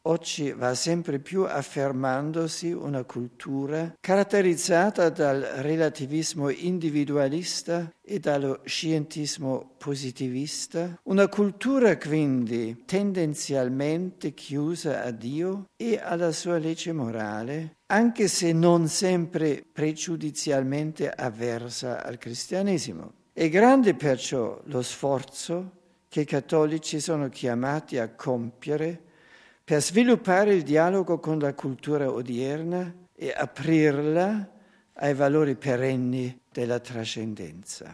oggi va sempre più affermandosi una cultura caratterizzata dal relativismo individualista e dallo scientismo positivista, una cultura quindi tendenzialmente chiusa a Dio e alla sua legge morale, anche se non sempre pregiudizialmente avversa al cristianesimo. È grande perciò lo sforzo che i cattolici sono chiamati a compiere per sviluppare il dialogo con la cultura odierna e aprirla ai valori perenni della trascendenza.